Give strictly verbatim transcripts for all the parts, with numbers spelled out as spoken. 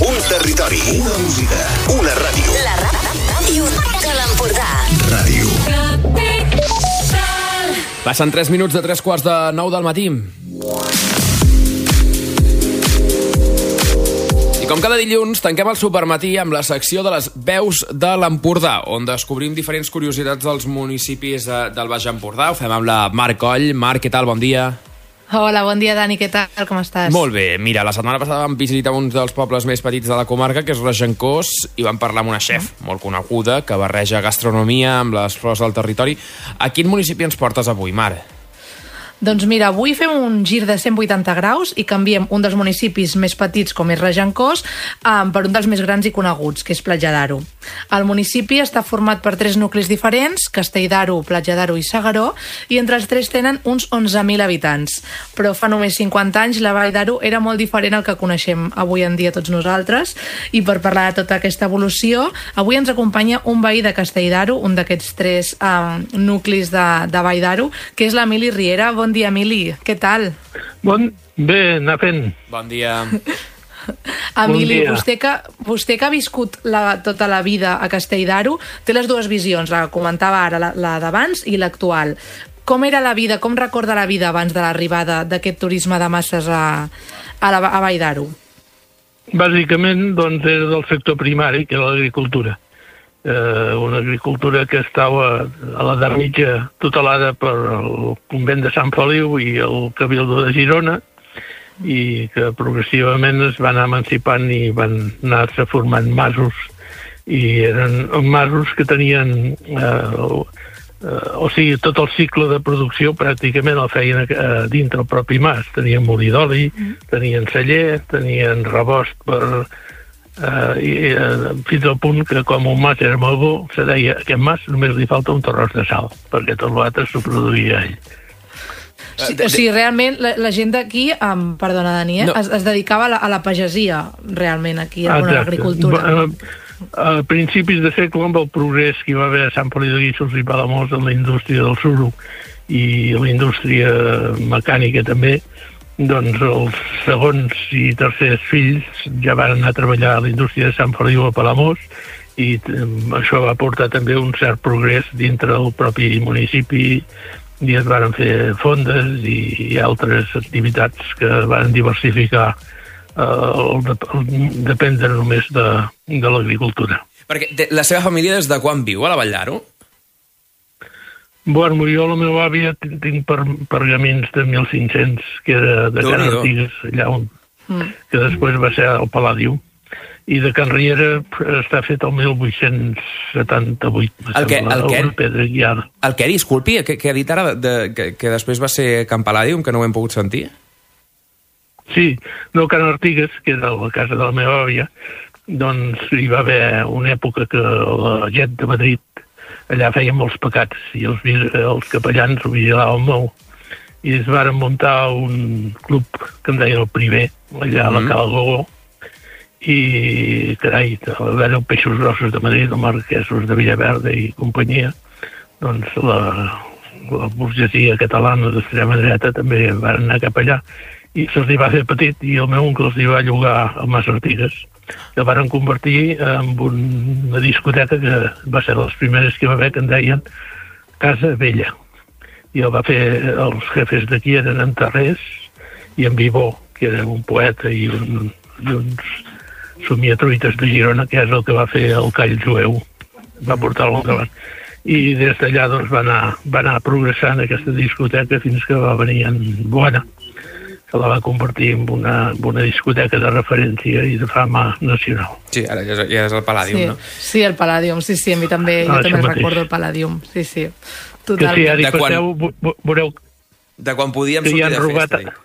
Un territori, una música, una ràdio. La ràdio de l'Empordà. Ràdio. Passen tres minuts de tres quarts de nou del matí. I com cada dilluns, tanquem el supermatí amb la secció de les veus de l'Empordà, on descobrim diferents curiositats dels municipis del Baix Empordà. Ho fem amb la Mar Coll. Mar, què tal? Bon dia. Hola, bon dia, Dani, què tal? Com estàs? Molt bé. Mira, la setmana passada vam visitar un dels pobles més petits de la comarca, que és Regencós, i vam parlar amb una xef molt coneguda que barreja gastronomia amb les flors del territori. A quin municipi ens portes avui, Mar? Doncs mira, avui fem un gir de cent vuitanta graus i canviem un dels municipis més petits, com és Regencós, um, per un dels més grans i coneguts, que és Platja d'Aro. El municipi està format per tres nuclis diferents, Castell d'Aro, Platja d'Aro i S'Agaró, i entre els tres tenen uns onze mil habitants. Però fa només cinquanta anys la Vall d'Aro era molt diferent al que coneixem avui en dia tots nosaltres, i per parlar de tota aquesta evolució, avui ens acompanya un veí de Castell d'Aro, un d'aquests tres um, nuclis de, de Vall d'Aro, que és l'Emili Riera. Bon dia, Emili. Què tal? Bon, bé, anar fent. Bon dia. Emili, bon vostè, que, vostè que ha viscut la, tota la vida a Castell d'Aro, té les dues visions, la que comentava ara, la, la d'abans i l'actual. Com era la vida, com recorda la vida abans de l'arribada d'aquest turisme de masses a, a, la, a Vall d'Aro? Bàsicament, doncs, era del sector primari, que era l'agricultura. Eh, una agricultura que estava a l'edat mitja tutelada per el convent de Sant Feliu i el Cabildo de Girona, i que progressivament es van emancipant i van anar-se formant masos, i eren masos que tenien eh, eh, o sigui, tot el cicle de producció pràcticament el feien eh, dintre el propi mas. Tenien molí d'oli, tenien celler, tenien rebost per Uh, i, uh, fins al punt que com un mas era molt bo, se deia que aquest mas només li falta un torròs de sal, perquè tot l'altre s'ho produïa ell. Sí, o sigui, realment la, la gent d'aquí, um, perdona Dani, eh, no. es, es dedicava a la, a la pagesia realment aquí, a l'agricultura. A, a principis de segle, amb el progrés que hi va haver a Sant Feliu de Guíxols i Palamós en la indústria del suro i la indústria mecànica també, doncs els segons i tercers fills ja van anar a treballar a la indústria de Sant Feliu a Palamós, i això va portar també un cert progrés dintre del propi municipi, i es van fer fondes i, i altres activitats que van diversificar eh, el, de, el dependre només de, de l'agricultura. Perquè la seva família des de quan viu a la Vall d'Aro? Bueno, jo la meva àvia tinc per, pergamins de mil cinc-cents, que era de Can Artigues, allà on, mm. que després va ser el Palladium, i de Can Riera està fet el mil vuit-cents setanta-vuit. El que, el que, pedra guiada. El que, disculpi, que, que ha dit ara de, que, que després va ser Can Palladium, que no ho hem pogut sentir? Sí, no, Can Artigues, que era la casa de la meva àvia, doncs hi va haver una època que la gent de Madrid allà feien molts pecats, i els, els capellans ho vigilaven molt, i es varen muntar un club que en deien el Primer, allà a la Cala Gogó, i, carai, veure els peixos grossos de Madrid, els marquesos de Villaverde i companyia, doncs la, la burgesia catalana d'extrema dreta també van anar cap allà, i se'ls hi va fer petit, i el meu oncle els hi va llogar a Mas Artigues, que varen convertir en una discoteca que va ser les primeres que va haver, que en deien Casa Vella. I el va fer, els jefes d'aquí eren en Tarrés i en Vivó, que era un poeta i, un, i uns somiatruites de Girona, que és el que va fer el Call Jueu, va portar-lo endavant. I des d'allà doncs, va, anar, va anar progressant aquesta discoteca fins que va venir en Boana, que la va convertir en una, en una discoteca de referència i de fama nacional. Sí, ara ja és, ja és el Palladium, sí, no? Sí, el Palladium, sí, sí, a mi també, ah, jo també recordo el Palladium, sí, sí, totalment. Que si ara hi quan, passeu, veureu... De quan podíem sortir de robat... festa.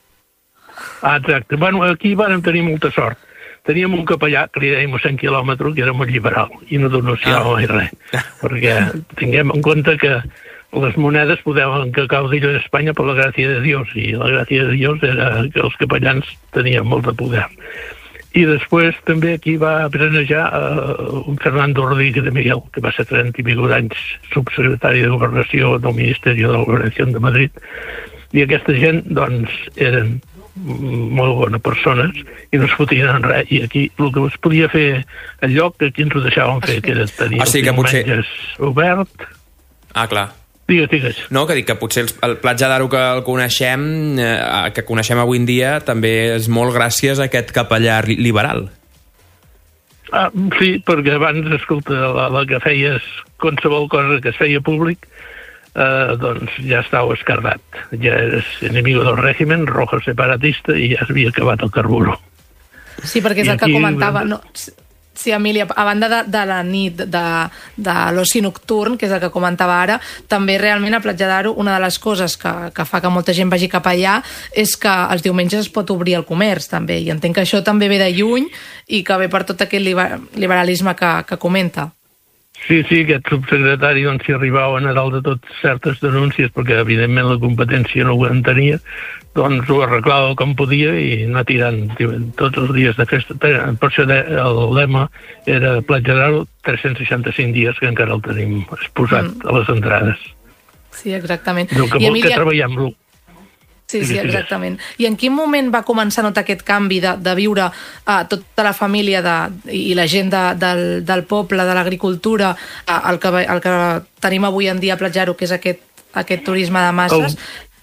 Ah, exacte. Bueno, aquí vam tenir molta sort. Teníem un capellà, que li dèiem a cent quilòmetres, que era molt liberal, i no denunciava ah. mai res, perquè tinguem en compte que les monedes poden caure en Espanya per la gràcia de Dios, i la gràcia de Dios era que els capellans tenien molt de poder. I després també aquí va prenejar uh, un Fernando Rodríguez de Miguel, que va ser trenta i escaig anys subsecretari de Governació del Ministeri de la Governació de Madrid, i aquesta gent, doncs, eren molt bones persones i no es fotien en res. I aquí el que es podia fer al lloc, aquí ens ho deixàvem fer, que era tenir o sigui els potser... diumenges obert. Ah, clar. Digues, digues. No, que dic que potser el, el Platja d'Aro que el coneixem, eh, que coneixem avui en dia, també és molt gràcies a aquest capellà liberal. Ah, sí, perquè abans, escolta, la, la que feies qualsevol cosa que es feia públic, eh, doncs ja estava escardat. Ja eres enemigo del règim, rojo separatista, i ja s'havia acabat el carburo. Sí, perquè és I el que aquí... comentava... No, sí, Emília, a banda de, de la nit, de, de l'oci nocturn, que és el que comentava ara, també realment a Platja d'Aro una de les coses que, que fa que molta gent vagi cap allà és que els diumenges es pot obrir el comerç, també, i entenc que això també ve de lluny i que ve per tot aquest liberalisme que, que comenta. Sí, sí, aquest subsecretari doncs, s'hi arribaven a dalt de tot certes denúncies, perquè evidentment la competència no ho entenia, doncs ho arreglava com podia i anar tirant tots els dies de festa. Per això el lema era Platja d'Aro tres-cents seixanta-cinc dies, que encara el tenim exposat mm. a les entrades. Sí, exactament. Del que I vol Emília... que treballem-lo. Sí, sí, exactament. I en quin moment va començar a notar aquest canvi de, de viure uh, tota la família de, i la gent de, del, del poble, de l'agricultura, uh, el, que, el que tenim avui en dia a Platja d'Aro, que és aquest, aquest turisme de masses?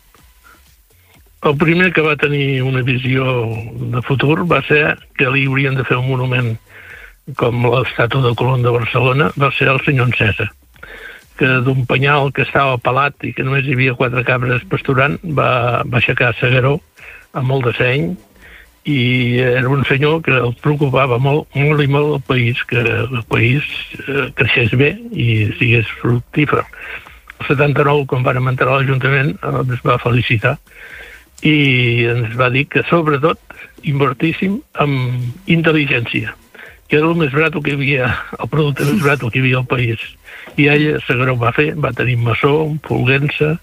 El, el primer que va tenir una visió de futur va ser que li haurien de fer un monument com l'estàtua de Colón de Barcelona, va ser el senyor Encesa, que d'un penyal que estava pelat i que només hi havia quatre cabres pasturant va, va aixecar Segaró amb molt de seny, i era un senyor que el preocupava molt, molt i molt el país, que el país eh, creixés bé i sigués fructífer. El setanta-nou, quan vam entrar a l'Ajuntament, ens va felicitar i ens va dir que sobretot invertíssim en intel·ligència, que era el més barat que hi havia, el producte més barat que hi havia al país. I ella, Segaró, va fer, va tenir maçó, Folguença,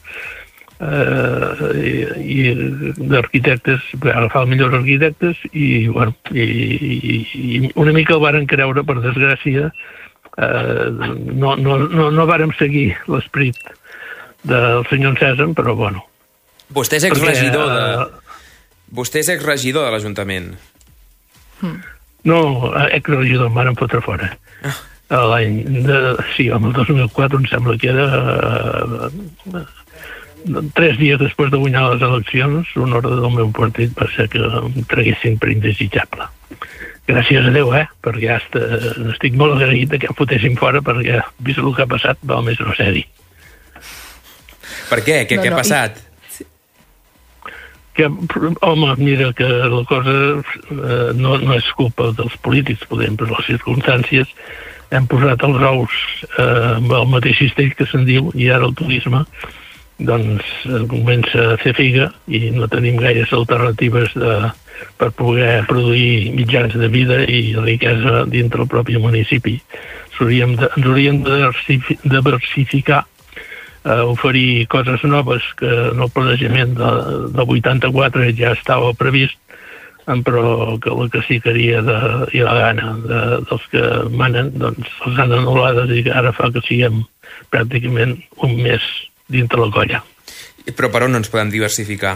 eh, i, i d'arquitectes, va agafar els millors arquitectes, i, bueno, i, i, i una mica el varen creure, per desgràcia, eh, no, no, no, no vàrem seguir l'esperit del senyor Encesa, però bueno. Vostè és exregidor de... Vostè és exregidor de l'Ajuntament. No, exregidor, em varen fotre fora. Ah. L'any, sí, el dos mil quatre em sembla que era eh, tres dies després de guanyar les eleccions, un ordre del meu partit va ser que em traguessin per indesitjable. Gràcies a Déu, eh? Perquè hasta estic molt agraït que em fotessin fora, perquè vist el que ha passat val més no ser-hi. Per què? Què, no, què ha no, passat? I... Que, home, mira, que la cosa eh, no, no és culpa dels polítics, podem, per les circumstàncies hem posat els ous eh, amb el mateix cistell que se'n diu, i ara el turisme doncs eh, comença a fer figa i no tenim gaires alternatives de, per poder produir mitjans de vida i riquesa dintre el propi municipi. Hauríem de, ens hauríem de diversificar, eh, oferir coses noves que en el planejament de, de vuitanta-quatre ja estava previst, però que la caciqueria de, i la gana de, dels que manen doncs els han anul·lades i que ara fa que siguem pràcticament un mes dintre la colla. Però per on no ens podem diversificar?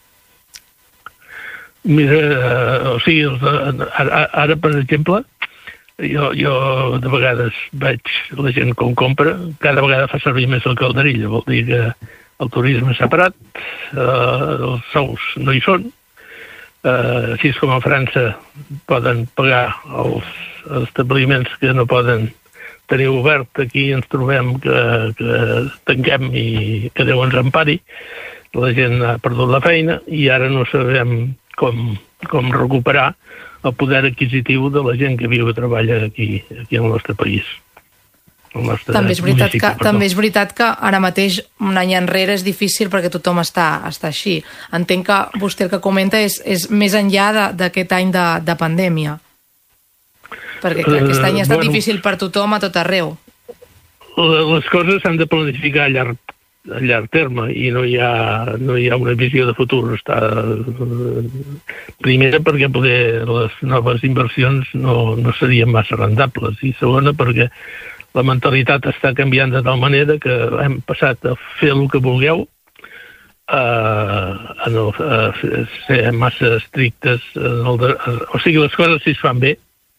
Mira, eh, o sigui, ara, ara per exemple, jo, jo de vegades veig la gent com compra, cada vegada fa servir més el calderilla, vol dir que el turisme s'ha parat, eh, els sous no hi són. Uh, així com a França poden pagar els establiments que no poden tenir obert, aquí ens trobem que, que tanquem i que Déu ens empari, la gent ha perdut la feina i ara no sabem com, com recuperar el poder adquisitiu de la gent que viu i treballa aquí, aquí al nostre país. També és, veritat que, també és veritat que ara mateix, un any enrere, és difícil perquè tothom està, està així. Entenc que vostè el que comenta és, és més enllà d'aquest any de, de pandèmia. Perquè clar, aquest any ha estat uh, bueno, difícil per tothom a tot arreu. Les coses s'han de planificar a llarg, a llarg terme i no hi ha, no hi ha una visió de futur. Està, primera, perquè poder les noves inversions no, no serien massa rendables, i segona, perquè la mentalitat està canviant de tal manera que hem passat a fer el que vulgueu uh, en el, uh, ser massa estrictes. En el de, o sigui, les coses, si es fan bé,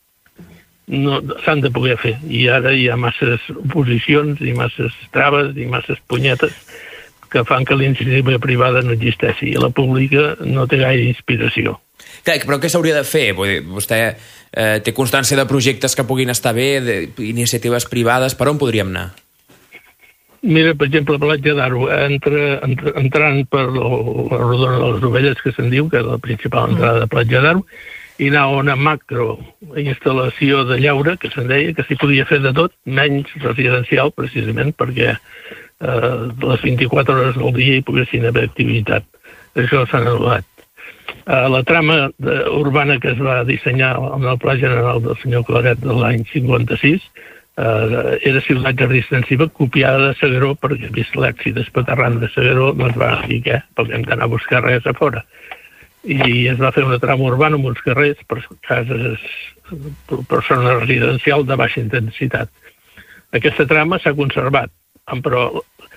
no s'han de poder fer. I ara hi ha masses oposicions i masses traves i masses punyetes que fan que l'iniciativa privada no existeixi i la pública no té gaire inspiració. Clar, però què s'hauria de fer? Vull dir, vostè eh, té constància de projectes que puguin estar bé, d'iniciatives privades, per on podríem anar? Mira, per exemple, Platja d'Aro, entre, entre, entrant per la rodona de les Ovelles, que se'n diu, que és la principal entrada de Platja d'Aro, i anar a una macro instal·lació de llaure, que se'n deia, que s'hi podia fer de tot, menys residencial, precisament, perquè eh, les vint-i-quatre hores del dia hi poguessin haver activitat. Això s'ha anul·lat. Eh, la trama de, urbana que es va dissenyar en el Pla General del senyor Claret de l'any cinquanta-sis eh, era ciutat jardí extensiva copiada de S'Agaró, perquè vist l'èxit espaterrant de S'Agaró no es va dir què, perquè hem d'anar a buscar res a fora. I es va fer una trama urbana amb uns carrers per cases, per zona residencial de baixa intensitat. Aquesta trama s'ha conservat, però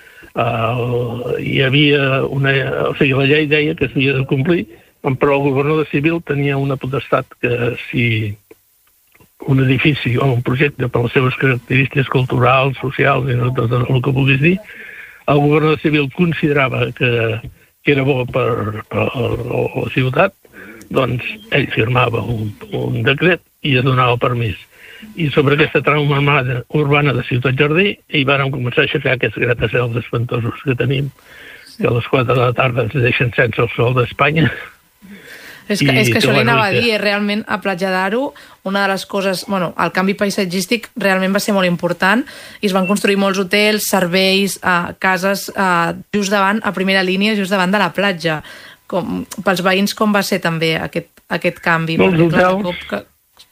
uh, hi havia una... O sigui, la llei deia que s'havia de complir, però el governador civil tenia una potestat que si un edifici o un projecte per les seves característiques culturals, socials i no tot el que puguis dir, el governador civil considerava que que era bo per, per la ciutat, doncs ell firmava un, un decret i es donava el permís. I sobre aquesta trama urbana de Ciutat Jardí hi vàrem començar a aixecar aquests gratacels espantosos que tenim, que a les quatre de la tarda ens deixen sense el sol d'Espanya. És que, és que això li anava a dir, realment a Platja d'Aro una de les coses, bueno, el canvi paisatgístic realment va ser molt important i es van construir molts hotels, serveis, eh, cases eh, just davant, a primera línia, just davant de la platja. Com, pels veïns com va ser també aquest, aquest canvi? Els hotels, cop que...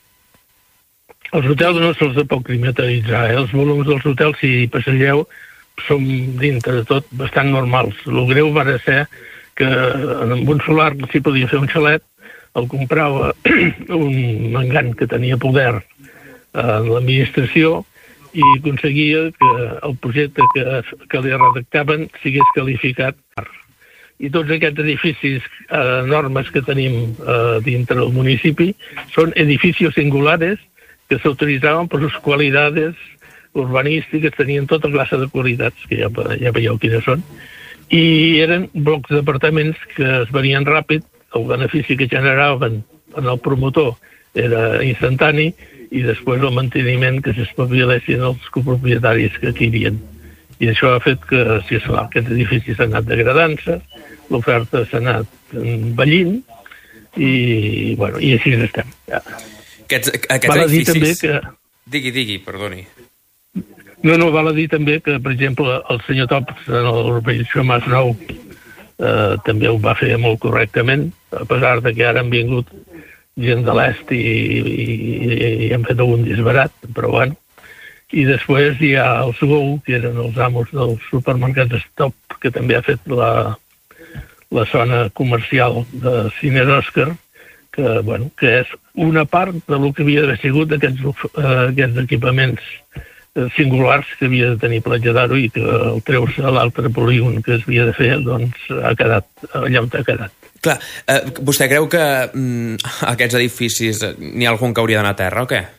els hotels no se'ls pot climatitzar, eh? Els volums dels hotels, si passegeu, són dintre de tot bastant normals. El greu va ser que amb un solar s'hi podia fer un xalet, el comprava un mangant que tenia poder en l'administració i aconseguia que el projecte que, que li redactaven sigués qualificat. I tots aquests edificis eh, enormes que tenim eh, dintre del municipi són edificios singulares que s'utilitzaven per les qualitats urbanístiques, tenien tota classe de qualitats, que ja, ja veieu quines són, i eren blocs d'apartaments que es venien ràpid, el benefici que generaven en el promotor era instantani i després el manteniment que s'espavilessin els copropietaris que aquí hi havia. I això ha fet que, si és clar, aquests edificis s'han anat degradant-se, l'oferta s'ha anat envellint i, bueno, i així estem. Ja. Aquests, aquests Val a dir edificis... també que... Digui, digui, perdoni. No, no, val a dir també que, per exemple, el senyor Tops en l'urbanització Mas Nou eh, també ho va fer molt correctament, a pesar de que ara han vingut gent de l'est i, i, i han fet algun disbarat, però bueno. I després hi ha els Gou, que eren els amos dels supermercats Stop, que també ha fet la, la zona comercial de Cines Òscar, que, bueno, que és una part del que havia d'haver sigut aquests, uh, aquests equipaments singulars que havia de tenir Platja d'Aro i que el treus a l'altre polígon que es havia de fer, doncs ha quedat allà on ha quedat. Clar, eh, vostè creu que mm, aquests edificis n'hi ha algun que hauria d'anar a terra o què?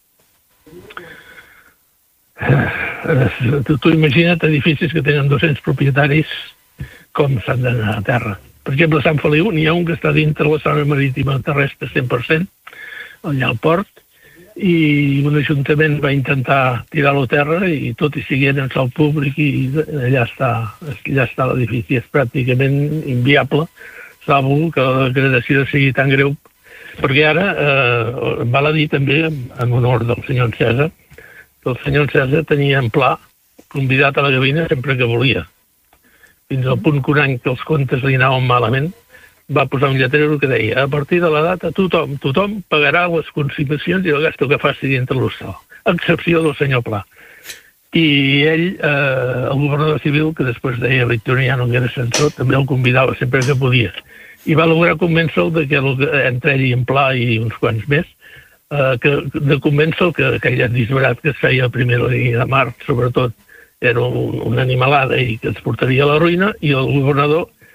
Eh, tu, tu imagina't edificis que tenen dos-cents propietaris com s'han d'anar a terra. Per exemple, a Sant Feliu n'hi ha un que està dintre la zona marítima terrestre cent per cent, allà al port, i un ajuntament va intentar tirar-lo a terra i tot i siguent en sol públic i allà està, allà està l'edifici. És pràcticament inviable, salvo que la degradació sigui tan greu, perquè ara eh, val a dir també, en honor del senyor Encesa, que el senyor Encesa tenia en pla convidat a la gavina sempre que volia. Fins al punt que un any que els comptes li anaven malament, va posar un lletrero que deia a partir de la data tothom, tothom pagarà les consignacions i el gasto que faci dintre l'hostal, a excepció del senyor Pla. I ell, eh, el governador civil, que després deia Victoriano que era censor, també el convidava sempre que podia. I va lograr convèncer-lo de que el, entre ell i en Pla i uns quants més, eh, que, de convèncer-lo que aquell disbarat que es feia a primera línia de mar, sobretot, era un, una animalada i que ens portaria a la ruïna, i el governador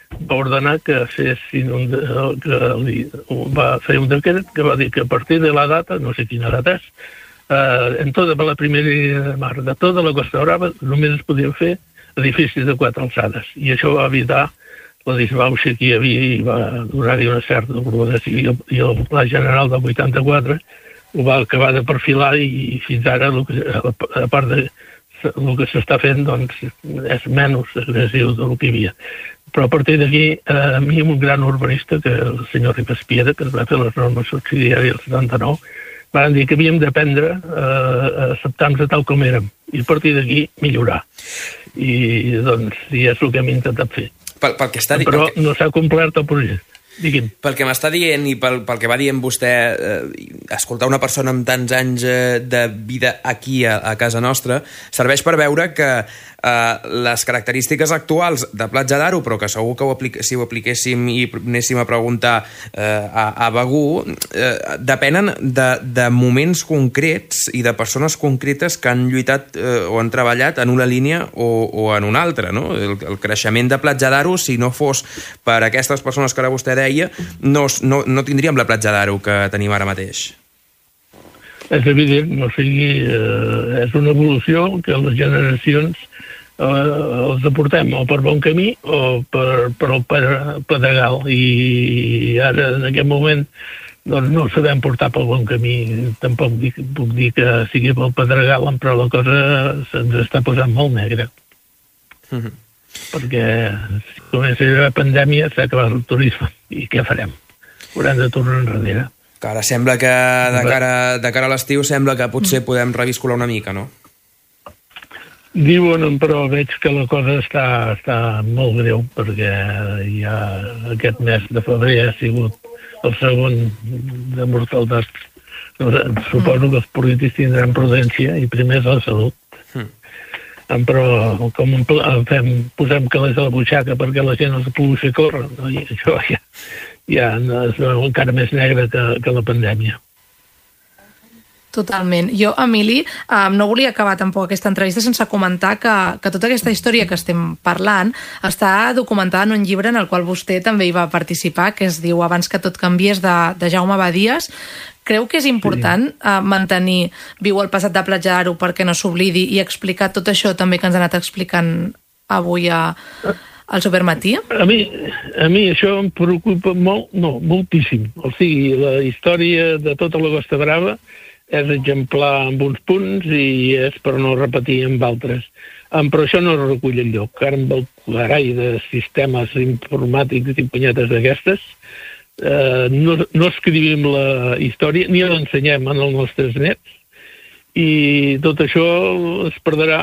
va ordenar que fessin un, que li, va fer un decret que va dir que a partir de la data, no sé quina data és, eh, en tota la primera mar de tota la Costa Brava només es podien fer edificis de quatre alçades, i això va evitar la disbauxa que hi havia i va donar-hi una certa progressió, i, i el Pla General del vuitanta-quatre ho va acabar de perfilar, i fins ara, el que, a part de el que s'està fent, doncs, és menys agressiu del que hi havia. Però a partir d'aquí, a mi un gran urbanista, que el senyor Ripaspiera, que es va fer les normes subsidiàries del setanta-nou, van dir que havíem d'aprendre a acceptar-nos tal com érem, i a partir d'aquí millorar. I doncs, i és el que hem intentat fer. Pel, pel que està di... Però perquè... no s'ha complert el projecte. Digui'm. Pel que m'està dient i pel, pel que va dient vostè, eh, escoltar una persona amb tants anys eh, de vida aquí a, a casa nostra serveix per veure que eh, les característiques actuals de Platja d'Aro, però que segur que ho aplic si ho apliquéssim i anéssim a preguntar eh, a, a Begur, eh, depenen de, de moments concrets i de persones concretes que han lluitat eh, o han treballat en una línia o, o en una altra, no? El, el creixement de Platja d'Aro, si no fos per aquestes persones que ara vostè deia, No, no, no tindríem la Platja d'Aro que tenim ara mateix. És evident, o sigui, eh, és una evolució que les generacions eh, els aportem o per bon camí o per, per el pedregal, i ara en aquest moment doncs, no sabem portar pel bon camí. Tampoc dic, puc dir que sigui pel pedregal, però la cosa se'ns està posant molt negra. Mm-hmm. Perquè si comença a haver pandèmia s'ha acabat el turisme, i què farem? Haurem de tornar enrere. Que ara sembla que de cara, de cara a l'estiu sembla que potser podem reviscolar una mica, no? Diuen, però veig que la cosa està, està molt greu, perquè ja aquest mes de febrer ha sigut el segon de mortalitat. Suposo que els polítics tindran prudència i primer és la salut. Mm. Però com fem, posem calés a la butxaca perquè la gent els pugui fer córrer, no? I això ja, ja es veu encara més negre que, que la pandèmia. Totalment. Jo, Emili, um, no volia acabar tampoc aquesta entrevista sense comentar que, que tota aquesta història que estem parlant està documentada en un llibre en el qual vostè també hi va participar, que es diu Abans que tot canviés, de, de Jaume Badies. Creu que és important sí. uh, mantenir viu el passat de Platja d'Aro perquè no s'oblidi, i explicar tot això també que ens ha anat explicant avui a, al Supermatí? A mi, a mi això em preocupa molt, no, moltíssim. O sigui, la història de tota la Costa Brava és exemplar amb uns punts i és per no repetir amb altres. Um, però això no es recull enlloc. Ara amb el garai de sistemes informàtics i punyetes d'aquestes, Uh, no, no escrivim la història ni l'ensenyem als nostres nets, i tot això es perdrà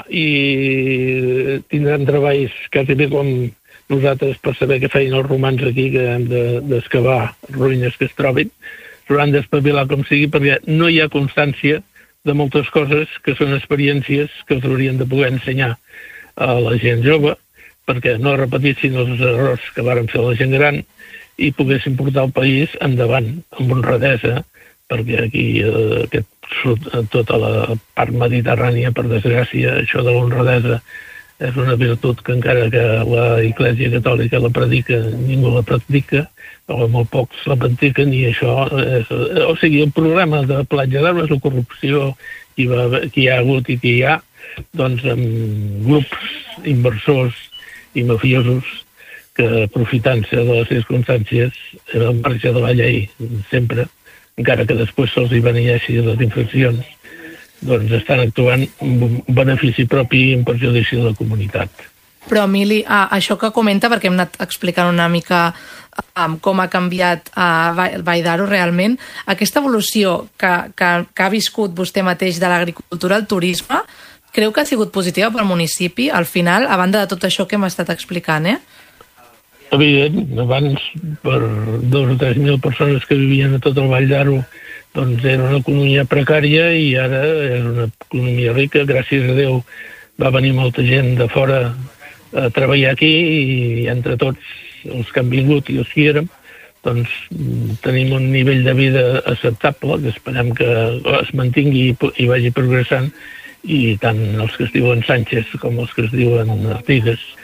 i tindran treballs quasi bé com nosaltres per saber què feien els romans aquí, que hem d'excavar de, ruïnes que es trobin. S'hauran d'espavilar com sigui, perquè no hi ha constància de moltes coses que són experiències que els haurien de poder ensenyar a la gent jove, perquè no repetissin els errors que varen fer la gent gran i poguessin portar el país endavant amb honradesa, perquè aquí eh, aquest, tota la part mediterrània, per desgràcia, això de l'honradesa és una virtut que encara que la Iglésia Catòlica la predica, ningú la practica, o molt pocs la practiquen, i això és, o sigui, el problema de Platja d'Aro és la corrupció que hi, va, que hi ha hagut i que hi ha, doncs amb grups inversors i mafiosos que, aprofitant-se de les circumstàncies, al marge de la llei sempre, encara que després se'ls hi beneeixi les infraccions, doncs estan actuant amb benefici propi i en perjudici de la comunitat. Però, Emili, això que comenta, perquè hem anat explicant una mica um, com ha canviat uh, Vall d'Aro realment, aquesta evolució que, que, que ha viscut vostè mateix de l'agricultura al turisme, creu que ha sigut positiva pel municipi, al final, a banda de tot això que hem estat explicant, eh? Evident, abans per dos o tres mil persones que vivien a tot el Vall d'Aro doncs era una economia precària, i ara és una economia rica. Gràcies a Déu va venir molta gent de fora a treballar aquí, i entre tots els que han vingut i els que hi érem, doncs tenim un nivell de vida acceptable, que esperem que es mantingui i vagi progressant, i tant els que es diuen Sánchez com els que es diuen Artigas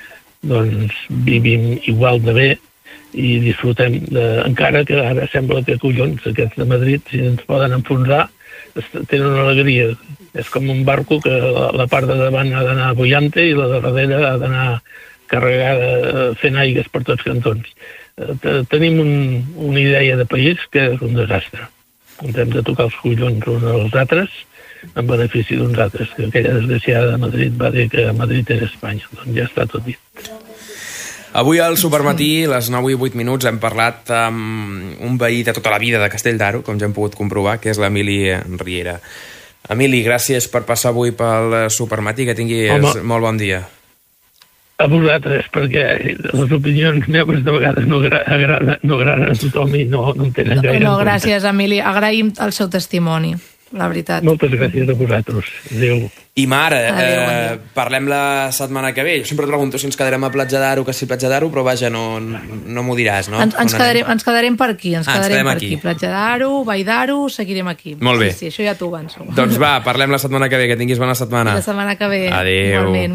doncs vivim igual de bé i disfrutem, de, encara que ara sembla que collons aquests de Madrid, si ens poden enfonsar, tenen una alegria. És com un barco que la, la part de davant ha d'anar bullante i la de darrere ha d'anar carregada fent aigues per tots cantons. Tenim un, una idea de país que és un desastre. Ens hem de tocar els collons uns als altres en benefici d'uns altres, que aquella desgraciada de Madrid va dir que Madrid era Espanya. Doncs ja està tot dit. Avui al Supermatí, a les nou i vuit minuts, hem parlat amb un veí de tota la vida de Castell d'Aro, com ja hem pogut comprovar, que és l'Emili Riera. Emili, gràcies per passar avui pel Supermatí, que tinguis Home. molt bon dia. A vosaltres, perquè les opinions meves de vegades no agraden, no agraden a tothom i no, no en tenen gaire. No, gràcies, Emili. Agraïm el seu testimoni, la veritat. Moltes gràcies a vosaltres. Adéu. I Mar, eh, parlem la setmana que ve. Jo sempre et pregunto si ens quedarem a Platja d'Aro que si Platja d'Aro, però vaja, no, no m'ho diràs, no? Ens, ens, quedarem, ens quedarem per aquí, ens ah, quedarem per aquí. aquí. Platja d'Aro, Vall d'Aro, seguirem aquí. Molt bé. Sí, sí, això ja t'ho avanço. Doncs va, parlem la setmana que ve, que tinguis bona setmana. La setmana que ve. Adéu. Igualment.